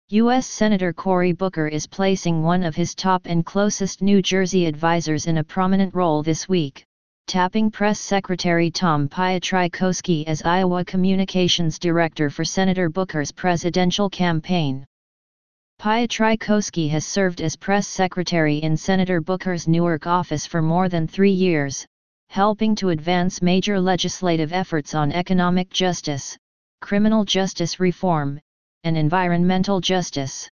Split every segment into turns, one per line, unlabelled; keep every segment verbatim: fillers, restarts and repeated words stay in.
U S Senator Cory Booker is placing one of his top and closest New Jersey advisors in a prominent role this week, tapping Press Secretary Tom Piotrkoski as Iowa Communications Director for Senator Booker's presidential campaign. Piotrkoski has served as press secretary in Senator Booker's Newark office for more than three years, helping to advance major legislative efforts on economic justice, criminal justice reform, and environmental justice.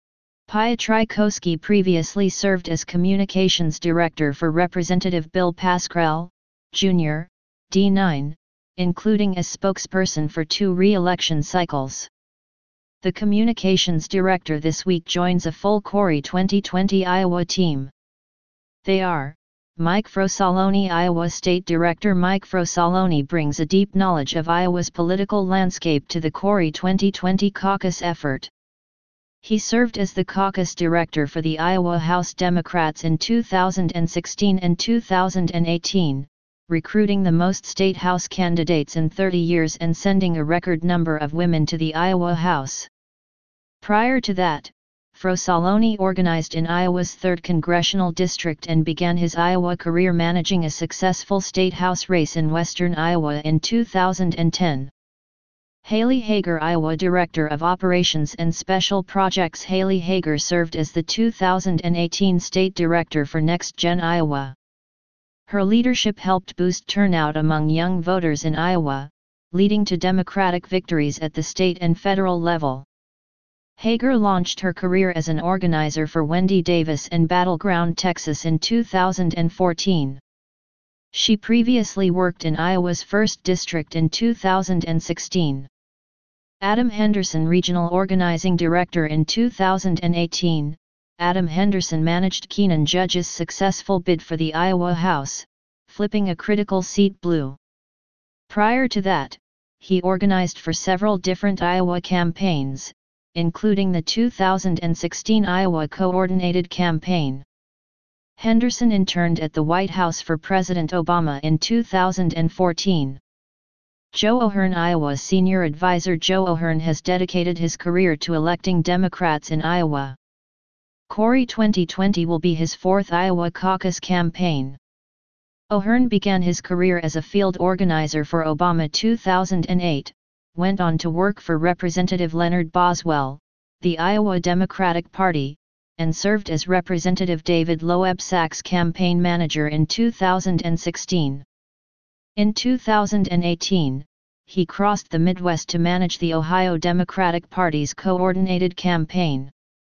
Piotrkoski previously served as communications director for Representative Bill Pascrell, Junior, D nine, including as spokesperson for two re-election cycles. The communications director this week joins a full Cory twenty twenty Iowa team. They are: Mike Frosoloni. Iowa State Director Mike Frosoloni brings a deep knowledge of Iowa's political landscape to the Cory twenty twenty caucus effort. He served as the caucus director for the Iowa House Democrats in two thousand sixteen and two thousand eighteen, recruiting the most state House candidates in thirty years and sending a record number of women to the Iowa House. Prior to that, Frosoloni organized in Iowa's third Congressional District and began his Iowa career managing a successful state House race in western Iowa in two thousand ten. Haley Hager. Iowa Director of Operations and Special Projects Haley Hager served as the two thousand eighteen State Director for Next Gen Iowa. Her leadership helped boost turnout among young voters in Iowa, leading to Democratic victories at the state and federal level. Hager launched her career as an organizer for Wendy Davis in Battleground, Texas in two thousand fourteen. She previously worked in Iowa's first District in two thousand sixteen. Adam Henderson. Regional Organizing Director in two thousand eighteen, Adam Henderson managed Keenan Judge's successful bid for the Iowa House, flipping a critical seat blue. Prior to that, he organized for several different Iowa campaigns, including the two thousand sixteen Iowa Coordinated Campaign. Henderson interned at the White House for President Obama in two thousand fourteen. Joe O'Hearn. Iowa Senior Advisor Joe O'Hearn has dedicated his career to electing Democrats in Iowa. Cory twenty twenty will be his fourth Iowa caucus campaign. O'Hearn began his career as a field organizer for Obama two thousand eight, went on to work for Representative Leonard Boswell, the Iowa Democratic Party, and served as Representative David Loebsack's campaign manager in two thousand sixteen. In two thousand eighteen, he crossed the Midwest to manage the Ohio Democratic Party's coordinated campaign.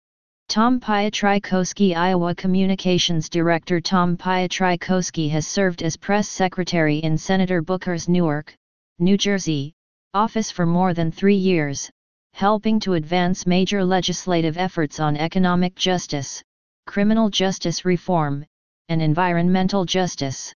Tom Piotrkoski. Iowa Communications Director Tom Piotrkoski has served as press secretary in Senator Booker's Newark, New Jersey, office for more than three years, helping to advance major legislative efforts on economic justice, criminal justice reform, and environmental justice.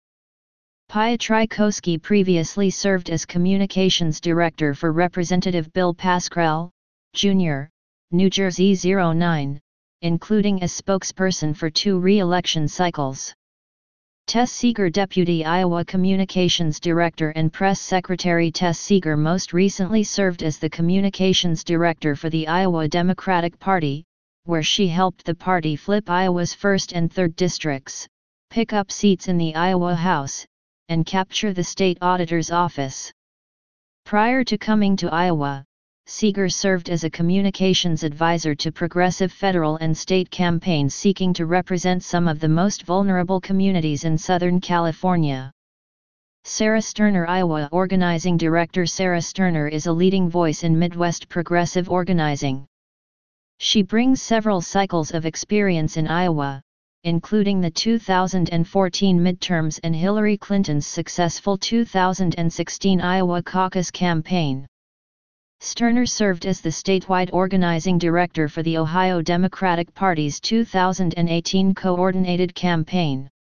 Piotrkoski previously served as communications director for Representative Bill Pascrell, Junior, New Jersey zero nine, including as spokesperson for two re-election cycles. Tess Seeger. Deputy Iowa Communications Director and Press Secretary Tess Seeger most recently served as the Communications Director for the Iowa Democratic Party, where she helped the party flip Iowa's first and third districts, pick up seats in the Iowa House, and capture the state auditor's office. Prior to coming to Iowa, Seeger served as a communications advisor to progressive federal and state campaigns seeking to represent some of the most vulnerable communities in Southern California. Sarah Sterner. Iowa Organizing Director Sarah Sterner is a leading voice in Midwest progressive organizing. She brings several cycles of experience in Iowa, including the two thousand fourteen midterms and Hillary Clinton's successful two thousand sixteen Iowa caucus campaign. Sterner served as the statewide organizing director for the Ohio Democratic Party's two thousand eighteen coordinated campaign.